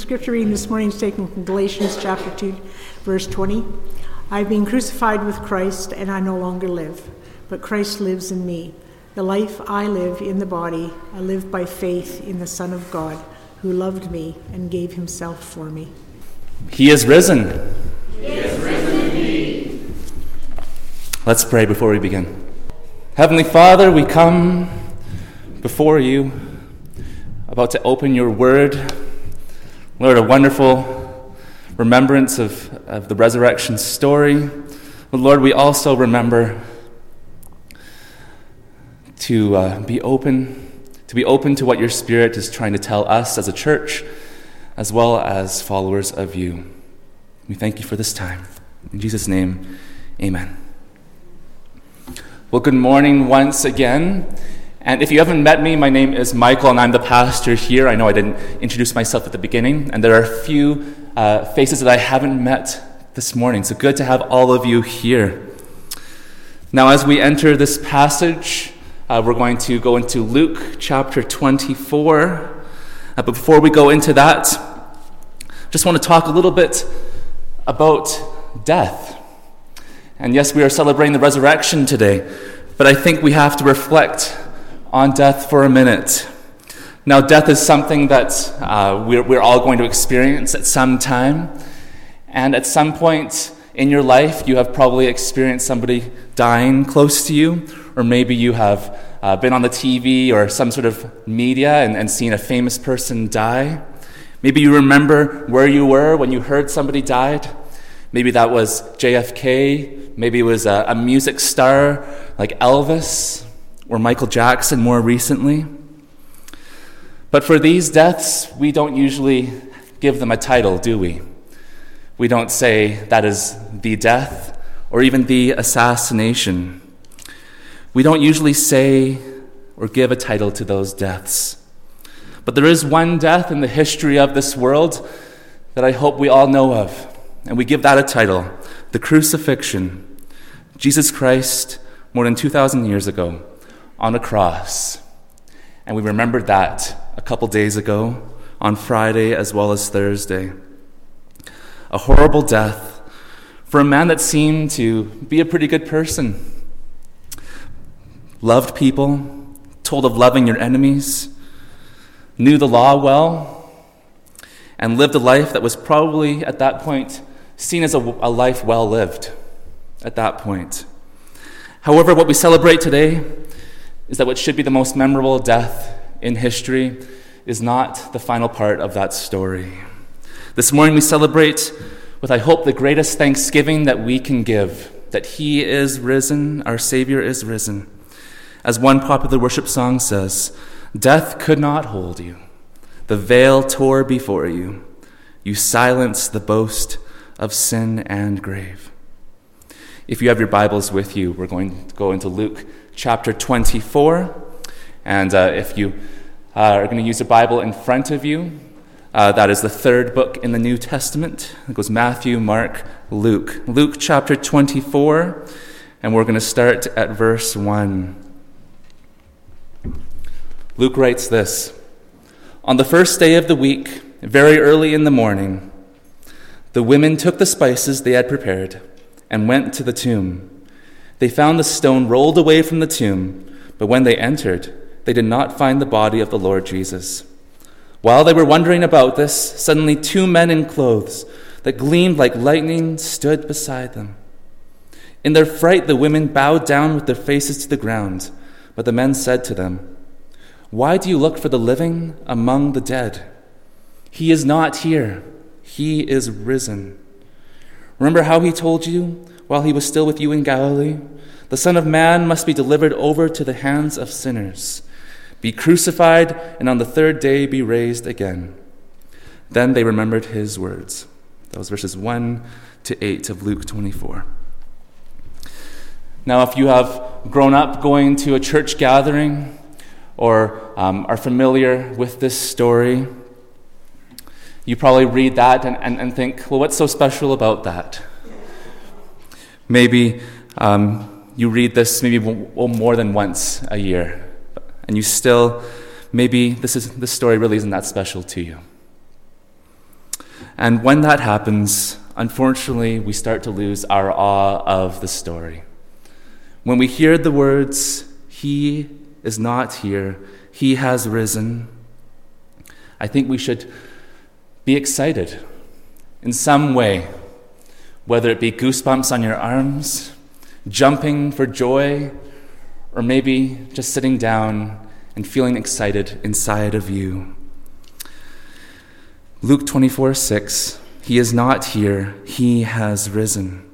Scripture reading this morning is taken from Galatians chapter 2, verse 20. I've been crucified with Christ, and I no longer live, but Christ lives in me. The life I live in the body, I live by faith in the Son of God, who loved me and gave himself for me. He is risen. He is risen indeed. Let's pray before we begin. Heavenly Father, we come before you, about to open your word. Lord, a wonderful remembrance of the resurrection story. But Lord, we also remember to be open to what your Spirit is trying to tell us as a church, as well as followers of you. We thank you for this time. In Jesus' name, amen. Well, good morning once again. And if you haven't met me, my name is Michael, and I'm the pastor here. I know I didn't introduce myself at the beginning, and there are a few faces that I haven't met this morning. So good to have all of you here. Now, as we enter this passage, we're going to go into Luke chapter 24. But before we go into that, just want to talk a little bit about death. And yes, we are celebrating the resurrection today, but I think we have to reflect on death for a minute. Now, death is something that we're all going to experience at some time. And at some point in your life, you have probably experienced somebody dying close to you, or maybe you have been on the TV or some sort of media and seen a famous person die. Maybe you remember where you were when you heard somebody died. Maybe that was JFK. Maybe it was a music star like Elvis or Michael Jackson more recently. But for these deaths, we don't usually give them a title, do we? We don't say that is the death or even the assassination. We don't usually say or give a title to those deaths. But there is one death in the history of this world that I hope we all know of, and we give that a title, the crucifixion. Jesus Christ, more than 2,000 years ago, on a cross. And we remembered that a couple days ago, on Friday as well as Thursday. A horrible death for a man that seemed to be a pretty good person. Loved people, told of loving your enemies, knew the law well, and lived a life that was probably at that point seen as a life well lived at that point. However, what we celebrate today is that what should be the most memorable death in history is not the final part of that story. This morning we celebrate with, I hope, the greatest thanksgiving that we can give, that he is risen, our Savior is risen. As one popular worship song says, death could not hold you. The veil tore before you. You silenced the boast of sin and grave. If you have your Bibles with you, we're going to go into Luke chapter 24. And if you are going to use a Bible in front of you, that is the third book in the New Testament. It goes Matthew, Mark, Luke. Luke chapter 24, and we're going to start at verse 1. Luke writes this: On the first day of the week, very early in the morning, the women took the spices they had prepared and went to the tomb. They found the stone rolled away from the tomb, but when they entered, they did not find the body of the Lord Jesus. While they were wondering about this, suddenly 2 men in clothes that gleamed like lightning stood beside them. In their fright, the women bowed down with their faces to the ground, but the men said to them, "Why do you look for the living among the dead? He is not here. He is risen. Remember how he told you while he was still with you in Galilee? The Son of Man must be delivered over to the hands of sinners, be crucified, and on the third day be raised again." Then they remembered his words. That was verses 1 to 8 of Luke 24. Now, if you have grown up going to a church gathering or are familiar with this story, you probably read that and think, well, what's so special about that? Maybe you read this maybe more than once a year, and you still, maybe this story really isn't that special to you. And when that happens, unfortunately, we start to lose our awe of the story. When we hear the words, "He is not here, he has risen," I think we should be excited in some way, whether it be goosebumps on your arms, jumping for joy, or maybe just sitting down and feeling excited inside of you. Luke 24:6, "He is not here, he has risen."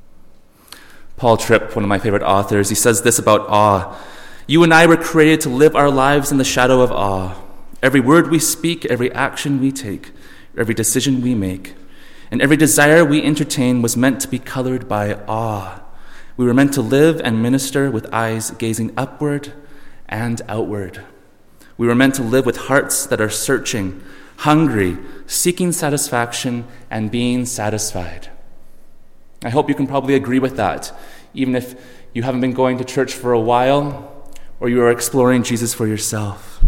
Paul Tripp, one of my favorite authors, he says this about awe: "You and I were created to live our lives in the shadow of awe. Every word we speak, every action we take, every decision we make, and every desire we entertain was meant to be colored by awe. We were meant to live and minister with eyes gazing upward and outward. We were meant to live with hearts that are searching, hungry, seeking satisfaction, and being satisfied." I hope you can probably agree with that, even if you haven't been going to church for a while or you are exploring Jesus for yourself.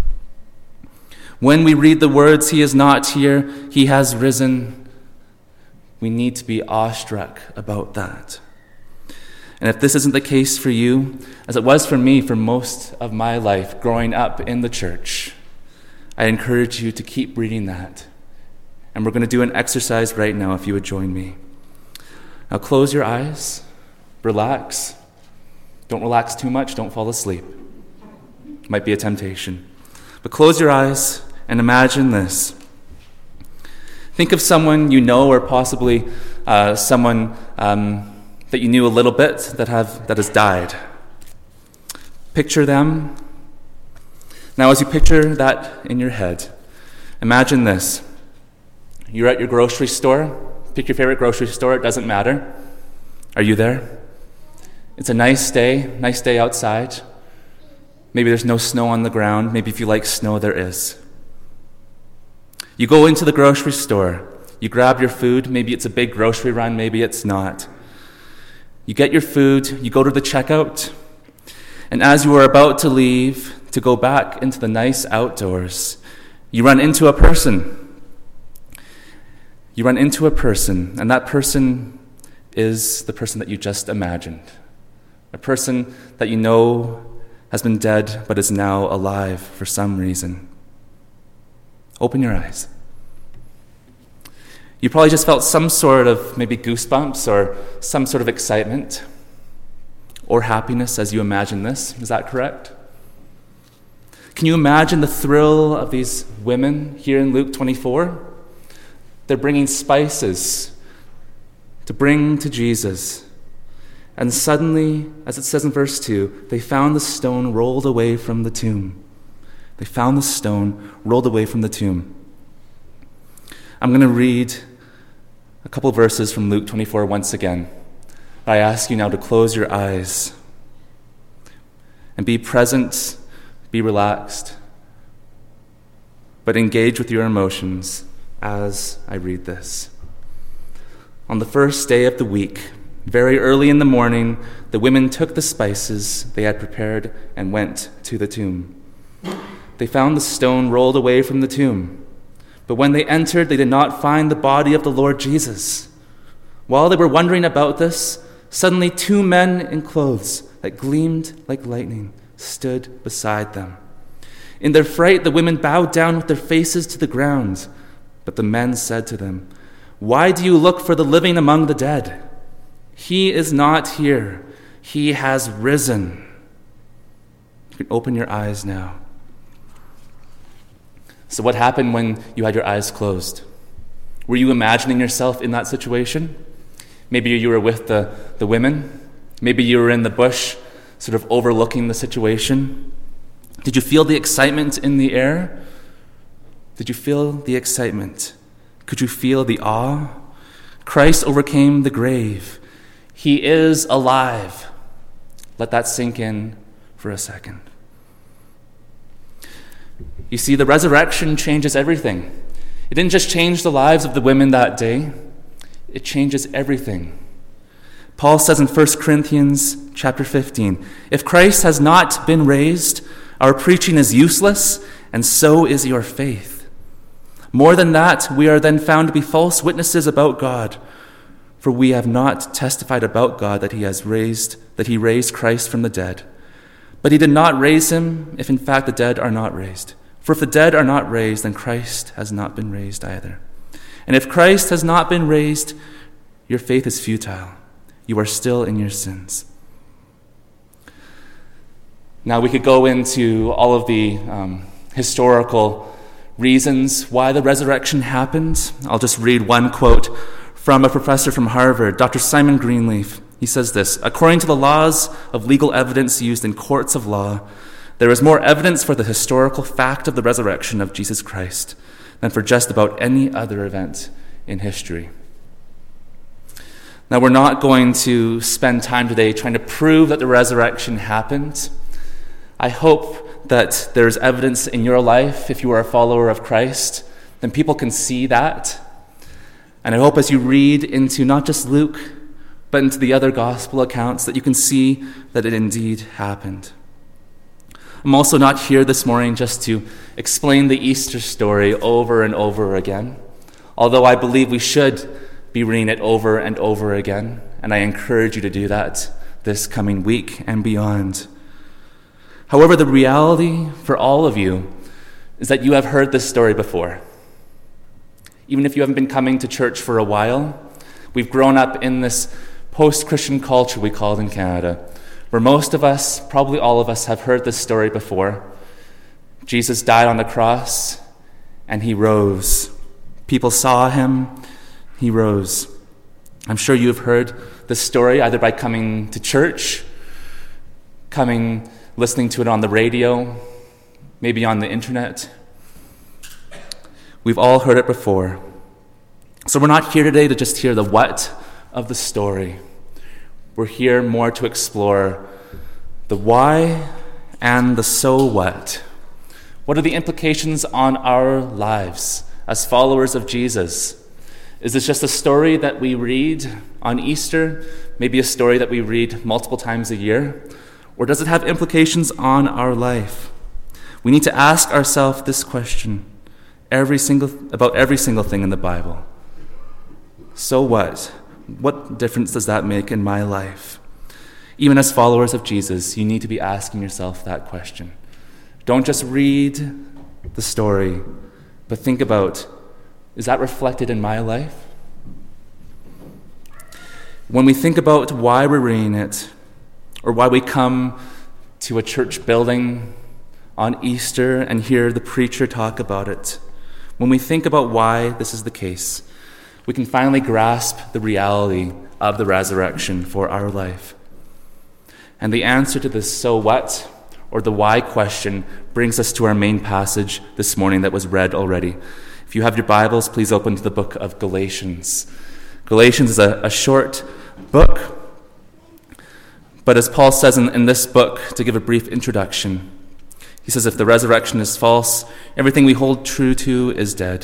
When we read the words, "He is not here, he has risen," we need to be awestruck about that. And if this isn't the case for you, as it was for me for most of my life growing up in the church, I encourage you to keep reading that. And we're going to do an exercise right now if you would join me. Now close your eyes, relax. Don't relax too much, don't fall asleep. Might be a temptation. But close your eyes and imagine this. Think of someone you know, or possibly someone that you knew a little bit that has died. Picture them. Now, as you picture that in your head, imagine this. You're at your grocery store. Pick your favorite grocery store, it doesn't matter. Are you there? It's a nice day outside. Maybe there's no snow on the ground. Maybe if you like snow, there is. You go into the grocery store. You grab your food. Maybe it's a big grocery run, maybe it's not. You get your food, you go to the checkout, and as you are about to leave to go back into the nice outdoors, you run into a person. You run into a person, and that person is the person that you just imagined. A person that you know has been dead but is now alive for some reason. Open your eyes. You probably just felt some sort of maybe goosebumps or some sort of excitement or happiness as you imagine this. Is that correct? Can you imagine the thrill of these women here in Luke 24? They're bringing spices to bring to Jesus. And suddenly, as it says in verse 2, they found the stone rolled away from the tomb. They found the stone rolled away from the tomb. I'm going to read a couple verses from Luke 24 once again. I ask you now to close your eyes and be present, be relaxed, but engage with your emotions as I read this. On the first day of the week, very early in the morning, the women took the spices they had prepared and went to the tomb. They found the stone rolled away from the tomb. But when they entered, they did not find the body of the Lord Jesus. While they were wondering about this, suddenly 2 men in clothes that gleamed like lightning stood beside them. In their fright, the women bowed down with their faces to the ground. But the men said to them, "Why do you look for the living among the dead? He is not here. He has risen." You can open your eyes now. So what happened when you had your eyes closed? Were you imagining yourself in that situation? Maybe you were with the women. Maybe you were in the bush, sort of overlooking the situation. Did you feel the excitement in the air? Did you feel the excitement? Could you feel the awe? Christ overcame the grave. He is alive. Let that sink in for a second. You see, the resurrection changes everything. It didn't just change the lives of the women that day. It changes everything. Paul says in 1 Corinthians chapter 15, "If Christ has not been raised, our preaching is useless, and so is your faith. More than that, we are then found to be false witnesses about God, for we have not testified about God that he raised Christ from the dead. But he did not raise him if in fact the dead are not raised. For if the dead are not raised, then Christ has not been raised either. And if Christ has not been raised, your faith is futile. You are still in your sins. Now we could go into all of the historical reasons why the resurrection happened. I'll just read one quote from a professor from Harvard, Dr. Simon Greenleaf. He says this: "According to the laws of legal evidence used in courts of law, there is more evidence for the historical fact of the resurrection of Jesus Christ than for just about any other event in history." Now, we're not going to spend time today trying to prove that the resurrection happened. I hope that there's evidence in your life, if you are a follower of Christ, then people can see that. And I hope as you read into not just Luke, but into the other gospel accounts, that you can see that it indeed happened. I'm also not here this morning just to explain the Easter story over and over again, although I believe we should be reading it over and over again, and I encourage you to do that this coming week and beyond. However, the reality for all of you is that you have heard this story before. Even if you haven't been coming to church for a while, we've grown up in this post-Christian culture we call it in Canada, where most of us, probably all of us, have heard this story before. Jesus died on the cross, and he rose. People saw him, he rose. I'm sure you have heard this story either by coming to church, listening to it on the radio, maybe on the internet. We've all heard it before. So we're not here today to just hear the what of the story. We're here more to explore the why and the so what. What are the implications on our lives as followers of Jesus? Is this just a story that we read on Easter, maybe a story that we read multiple times a year? Or does it have implications on our life? We need to ask ourselves this question about every single thing in the Bible. So what? What difference does that make in my life? Even as followers of Jesus, you need to be asking yourself that question. Don't just read the story, but think about, is that reflected in my life? When we think about why we're reading it, or why we come to a church building on Easter and hear the preacher talk about it, when we think about why this is the case, we can finally grasp the reality of the resurrection for our life. And the answer to this so what, or the why question, brings us to our main passage this morning that was read already. If you have your Bibles, please open to the book of Galatians. Galatians is a short book, but as Paul says in this book, to give a brief introduction, he says, if the resurrection is false, everything we hold true to is dead.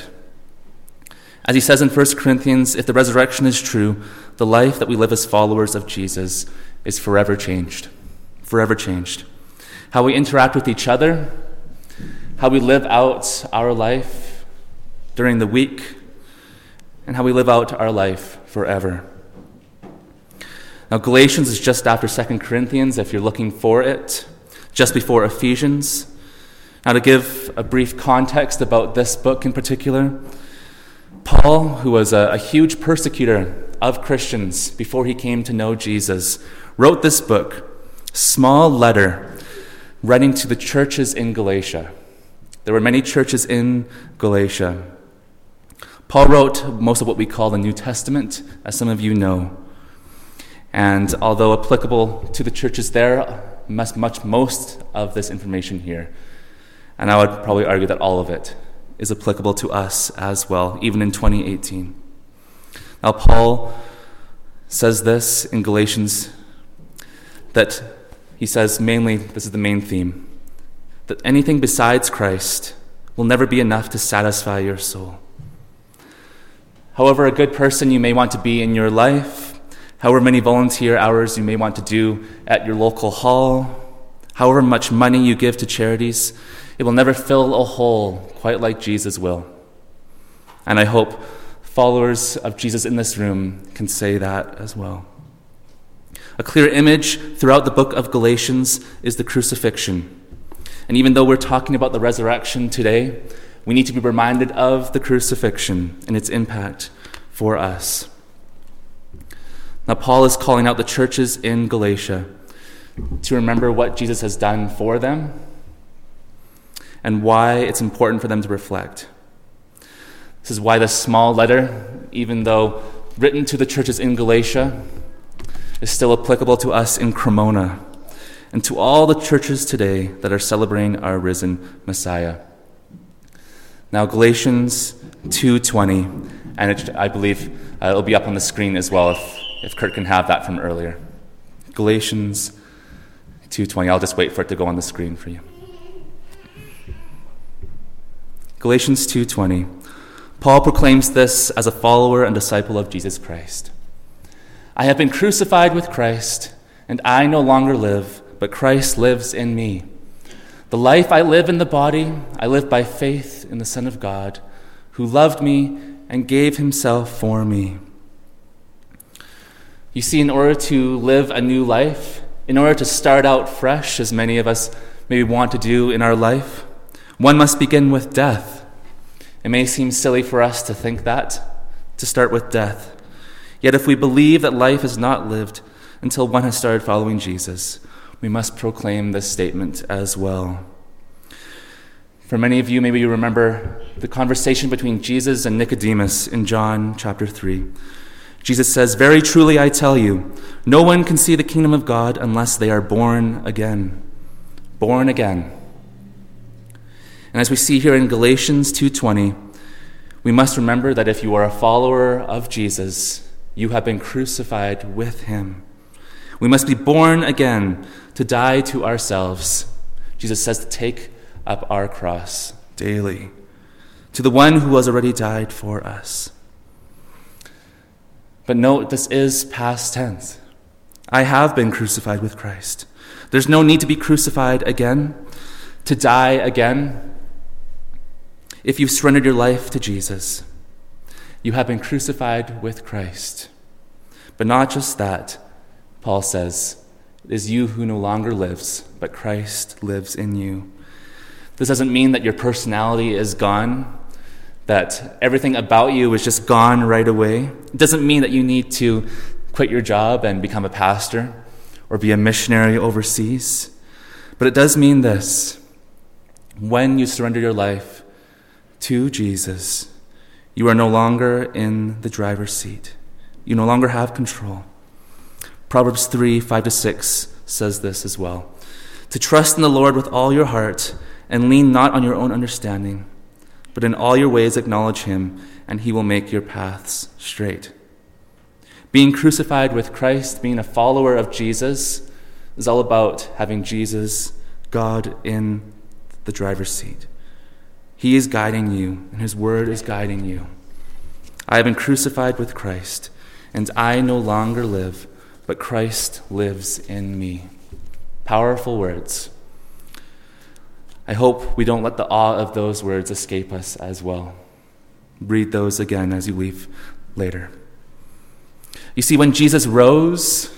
As he says in 1 Corinthians, if the resurrection is true, the life that we live as followers of Jesus is forever changed. Forever changed. How we interact with each other, how we live out our life during the week, and how we live out our life forever. Now, Galatians is just after 2 Corinthians, if you're looking for it, just before Ephesians. Now, to give a brief context about this book in particular, Paul, who was a huge persecutor of Christians before he came to know Jesus, wrote this book, small letter, writing to the churches in Galatia. There were many churches in Galatia. Paul wrote most of what we call the New Testament, as some of you know. And although applicable to the churches there, most of this information here, and I would probably argue that all of it is applicable to us as well, even in 2018. Now, Paul says this in Galatians, that he says mainly, this is the main theme, that anything besides Christ will never be enough to satisfy your soul. However a good person you may want to be in your life, however many volunteer hours you may want to do at your local hall, however much money you give to charities, it will never fill a hole quite like Jesus will. And I hope followers of Jesus in this room can say that as well. A clear image throughout the book of Galatians is the crucifixion. And even though we're talking about the resurrection today, we need to be reminded of the crucifixion and its impact for us. Now, Paul is calling out the churches in Galatia to remember what Jesus has done for them and why it's important for them to reflect. This is why this small letter, even though written to the churches in Galatia, is still applicable to us in Cremona and to all the churches today that are celebrating our risen Messiah. Now, Galatians 2:20, and I believe it'll be up on the screen as well if Kurt can have that from earlier. Galatians 2:20. I'll just wait for it to go on the screen for you. Galatians 2:20. Paul proclaims this as a follower and disciple of Jesus Christ. I have been crucified with Christ, and I no longer live, but Christ lives in me. The life I live in the body, I live by faith in the Son of God, who loved me and gave himself for me. You see, in order to live a new life, in order to start out fresh, as many of us maybe want to do in our life, one must begin with death. It may seem silly for us to think that, to start with death. Yet if we believe that life is not lived until one has started following Jesus, we must proclaim this statement as well. For many of you, maybe you remember the conversation between Jesus and Nicodemus in John chapter 3. Jesus says, "Very truly I tell you, no one can see the kingdom of God unless they are born again." Born again. And as we see here in Galatians 2:20, we must remember that if you are a follower of Jesus, you have been crucified with him. We must be born again to die to ourselves. Jesus says to take up our cross daily, to the one who has already died for us. But note, this is past tense. I have been crucified with Christ. There's no need to be crucified again, to die again. If you've surrendered your life to Jesus, you have been crucified with Christ. But not just that, Paul says, it is you who no longer lives, but Christ lives in you. This doesn't mean that your personality is gone, that everything about you is just gone right away. It doesn't mean that you need to quit your job and become a pastor or be a missionary overseas. But it does mean this: when you surrender your life to Jesus, you are no longer in the driver's seat. You no longer have control. Proverbs 3:5-6 says this as well: to trust in the Lord with all your heart and lean not on your own understanding, but in all your ways acknowledge him, and he will make your paths straight. Being crucified with Christ, being a follower of Jesus, is all about having Jesus, God, in the driver's seat. He is guiding you, and his word is guiding you. I have been crucified with Christ, and I no longer live, but Christ lives in me. Powerful words. I hope we don't let the awe of those words escape us as well. Read those again as you leave later. You see, when Jesus rose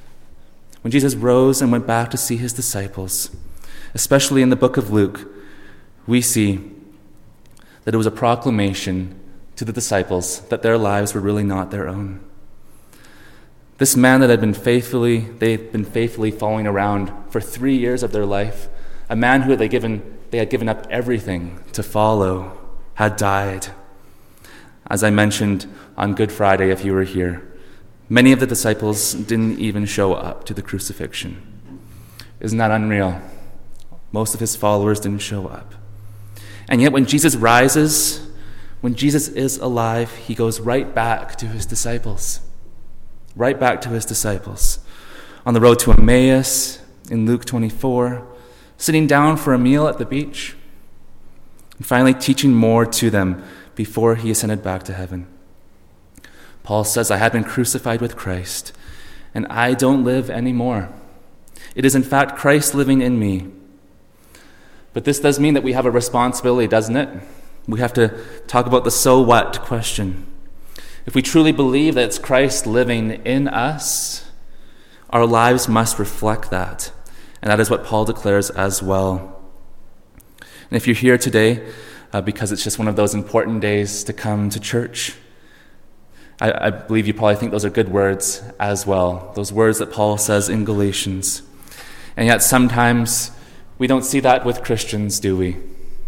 and went back to see his disciples, especially in the book of Luke, we see that it was a proclamation to the disciples that their lives were really not their own. This man that they'd been faithfully following around for 3 years of their life, a man who they had given up everything to follow, had died. As I mentioned on Good Friday, if you were here, many of the disciples didn't even show up to the crucifixion. Isn't that unreal? Most of his followers didn't show up. And yet when Jesus rises, when Jesus is alive, he goes right back to his disciples. Right back to his disciples. On the road to Emmaus, in Luke 24, sitting down for a meal at the beach, and finally teaching more to them before he ascended back to heaven. Paul says, I have been crucified with Christ, and I don't live anymore. It is in fact Christ living in me. But this does mean that we have a responsibility, doesn't it? We have to talk about the so what question. If we truly believe that it's Christ living in us, our lives must reflect that. And that is what Paul declares as well. And if you're here today because it's just one of those important days to come to church, I believe you probably think those are good words as well. Those words that Paul says in Galatians. And yet sometimes we don't see that with Christians, do we?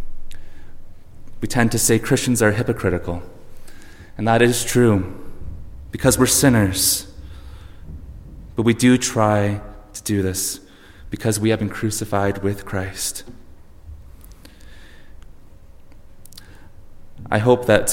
We tend to say Christians are hypocritical. And that is true because we're sinners. But we do try to do this because we have been crucified with Christ. I hope that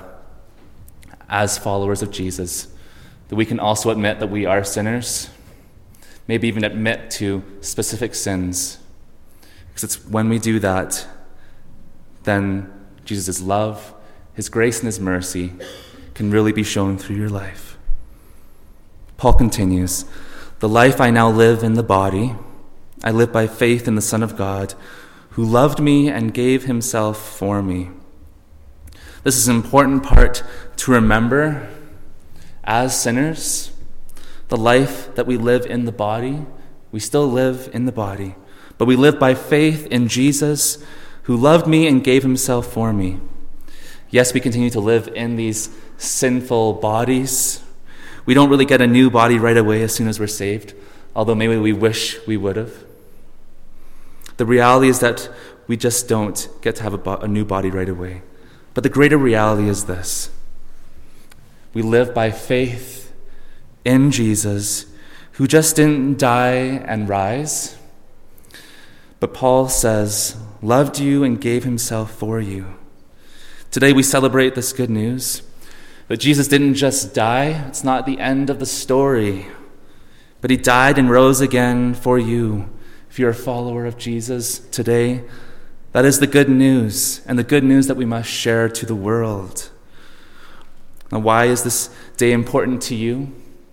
as followers of Jesus, that we can also admit that we are sinners, maybe even admit to specific sins. Because it's when we do that, then Jesus' love, his grace, and his mercy can really be shown through your life. Paul continues, "The life I now live in the body, I live by faith in the Son of God, who loved me and gave himself for me." This is an important part to remember as sinners. The life that we live in the body, we still live in the body, but we live by faith in Jesus, who loved me and gave himself for me. Yes, we continue to live in these sinful bodies. We don't really get a new body right away as soon as we're saved, although maybe we wish we would have. The reality is that we just don't get to have a new body right away. But the greater reality is this. We live by faith in Jesus, who just didn't die and rise, but Paul says, loved you and gave himself for you. Today we celebrate this good news, but Jesus didn't just die. It's not the end of the story, but he died and rose again for you. If you're a follower of Jesus today, that is the good news, and the good news that we must share to the world. Now, why is this day important to you?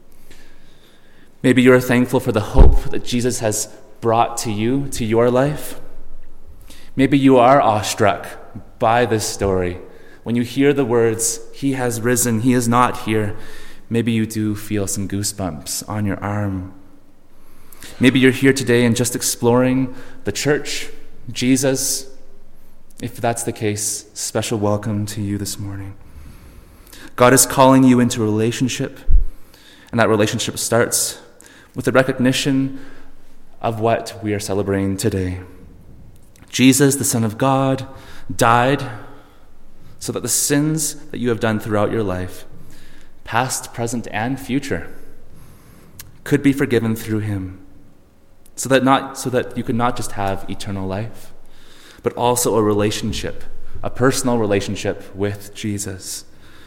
Maybe you're thankful for the hope that Jesus has brought to you, to your life. Maybe you are awestruck by this story. When you hear the words, "He has risen, he is not here," maybe you do feel some goosebumps on your arm. Maybe you're here today and just exploring the church, Jesus. If that's the case, special welcome to you this morning. God is calling you into a relationship, and that relationship starts with the recognition of what we are celebrating today. Jesus, the Son of God, died so that the sins that you have done throughout your life, past, present, and future, could be forgiven through him, so that you could not just have eternal life, but also a relationship, a personal relationship with Jesus.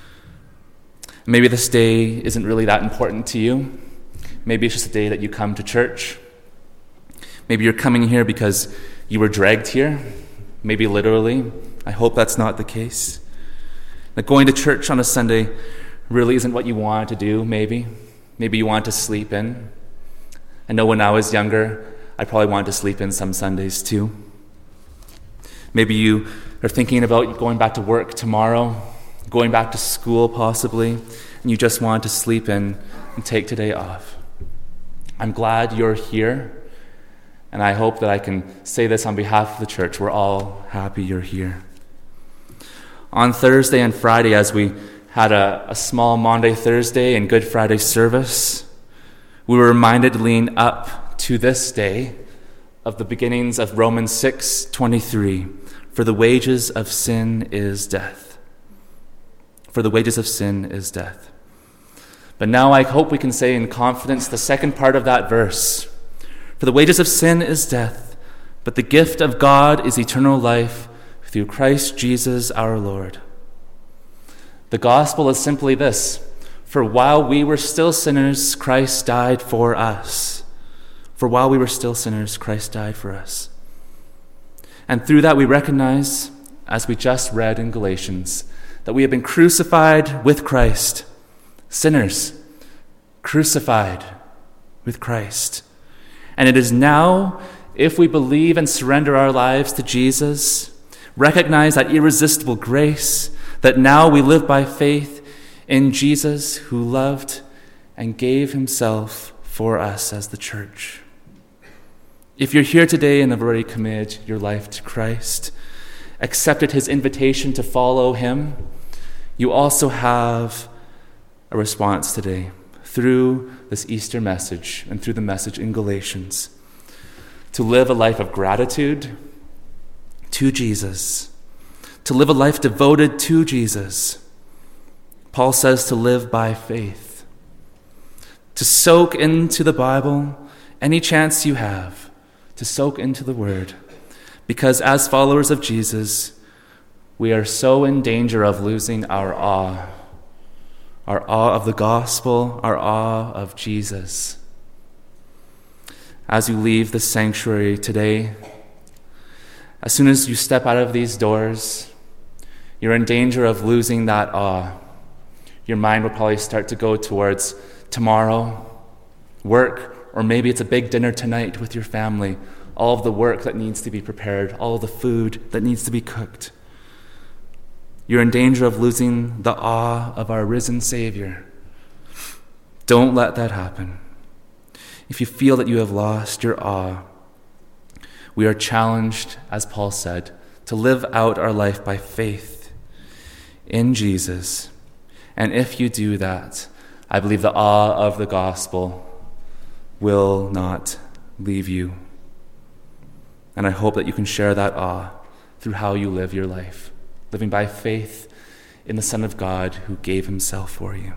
Maybe this day isn't really that important to you. Maybe it's just a day that you come to church. Maybe you're coming here because you were dragged here, maybe literally. I hope that's not the case. That going to church on a Sunday really isn't what you want to do, maybe. Maybe you want to sleep in. I know when I was younger, I probably wanted to sleep in some Sundays too. Maybe you are thinking about going back to work tomorrow, going back to school possibly, and you just want to sleep in and take today off. I'm glad you're here, and I hope that I can say this on behalf of the church. We're all happy you're here. On Thursday and Friday, as we had a small Maundy Thursday and Good Friday service, we were reminded leading up to this day of the beginnings of Romans 6:23. For the wages of sin is death. For the wages of sin is death. But now I hope we can say in confidence the second part of that verse. For the wages of sin is death, but the gift of God is eternal life through Christ Jesus our Lord. The gospel is simply this. For while we were still sinners, Christ died for us. For while we were still sinners, Christ died for us. And through that we recognize, as we just read in Galatians, that we have been crucified with Christ. Sinners, crucified with Christ. And it is now, if we believe and surrender our lives to Jesus, Recognize that irresistible grace, that now we live by faith in Jesus who loved and gave himself for us as the church. If you're here today and have already committed your life to Christ, accepted his invitation to follow him, you also have a response today through this Easter message and through the message in Galatians to live a life of gratitude to Jesus, to live a life devoted to Jesus. Paul says to live by faith, to soak into the Bible any chance you have, to soak into the Word, because as followers of Jesus, we are so in danger of losing our awe of the gospel, our awe of Jesus. As you leave the sanctuary today, as soon as you step out of these doors, you're in danger of losing that awe. Your mind will probably start to go towards tomorrow, work, or maybe it's a big dinner tonight with your family, all of the work that needs to be prepared, all of the food that needs to be cooked. You're in danger of losing the awe of our risen Savior. Don't let that happen. If you feel that you have lost your awe, we are challenged, as Paul said, to live out our life by faith in Jesus. And if you do that, I believe the awe of the gospel will not leave you. And I hope that you can share that awe through how you live your life, living by faith in the Son of God who gave himself for you.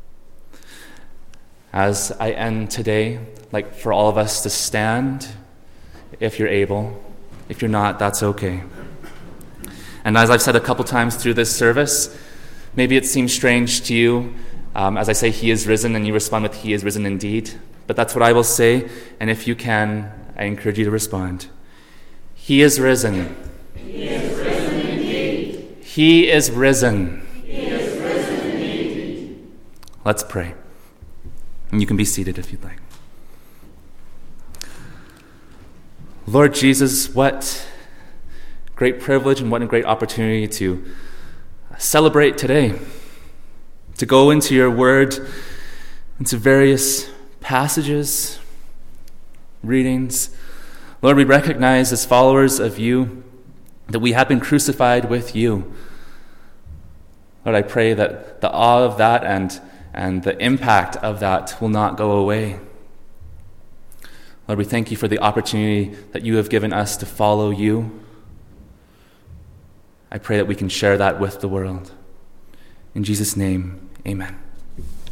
As I end today, I'd like for all of us to stand, if you're able. If you're not, that's okay. And as I've said a couple times through this service, maybe it seems strange to you as I say he is risen and you respond with he is risen indeed. But that's what I will say, and if you can, I encourage you to respond. He is risen. He is risen indeed. He is risen. He is risen indeed. Let's pray. And you can be seated if you'd like. Lord Jesus, what great privilege and what a great opportunity to celebrate today, to go into your word, into various passages, readings. Lord, we recognize as followers of you that we have been crucified with you. Lord, I pray that the awe of that and the impact of that will not go away. Lord, we thank you for the opportunity that you have given us to follow you. I pray that we can share that with the world. In Jesus' name, amen.